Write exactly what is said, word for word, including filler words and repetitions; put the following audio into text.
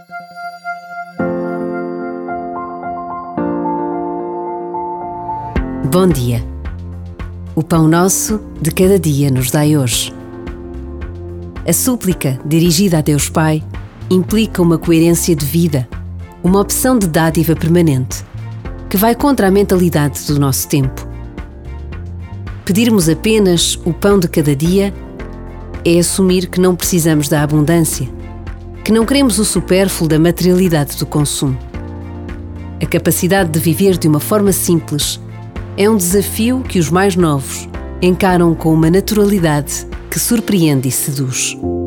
Bom dia. O pão nosso de cada dia nos dai hoje. A súplica dirigida a Deus Pai implica uma coerência de vida, uma opção de dádiva permanente, que vai contra a mentalidade do nosso tempo. Pedirmos apenas o pão de cada dia é assumir que não precisamos da abundância, que não queremos o supérfluo da materialidade do consumo. A capacidade de viver de uma forma simples é um desafio que os mais novos encaram com uma naturalidade que surpreende e seduz.